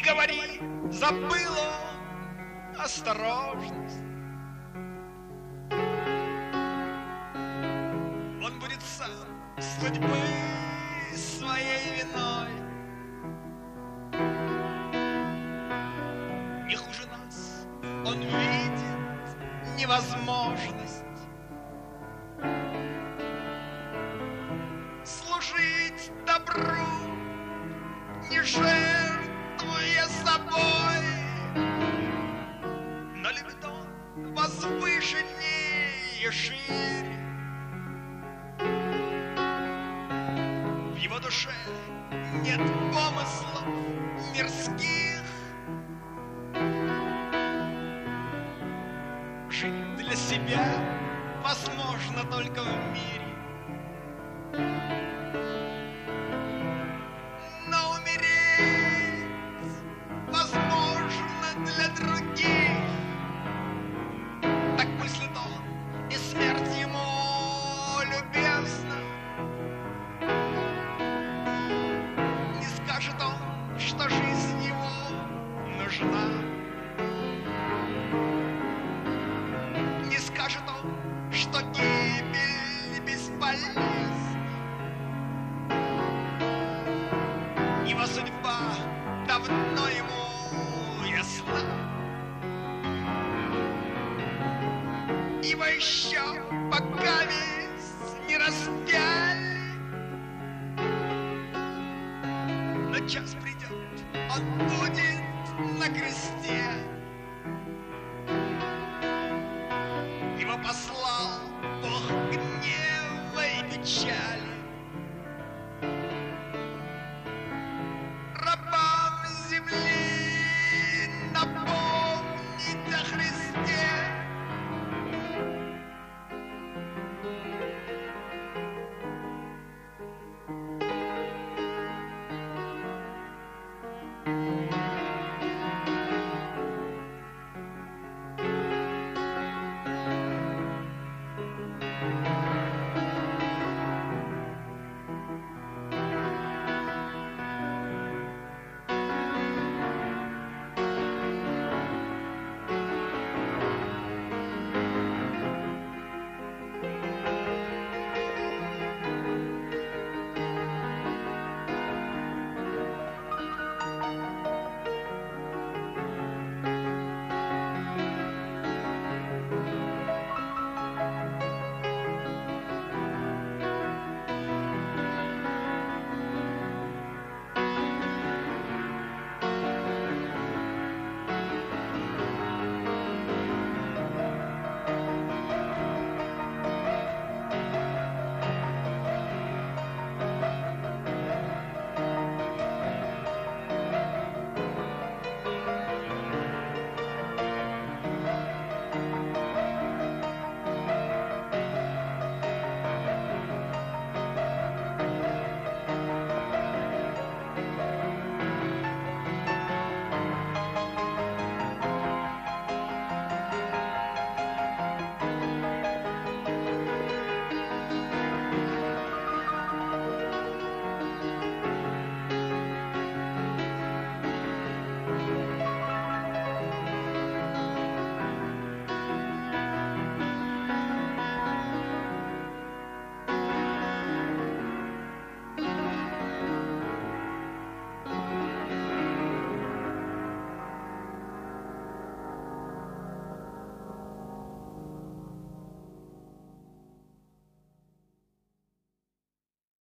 говори, забыл он осторожность. Он будет сам судьбы своей виной. Не хуже нас он видит невозможность служить добру, не жертвуя собой, но любит он возвышеннее и шире. В его душе нет помыслов мирских. Жить для себя возможно только в мире, но умереть возможно для других. Так мыслит он, и смерть ему любезна. Не скажет он, что жизнь ему нужна. Не скажет он, что гибель бесполезна. Его судьба давно ему ясна. Его еще пока весь не распяли, но час придет, он будет на кресте.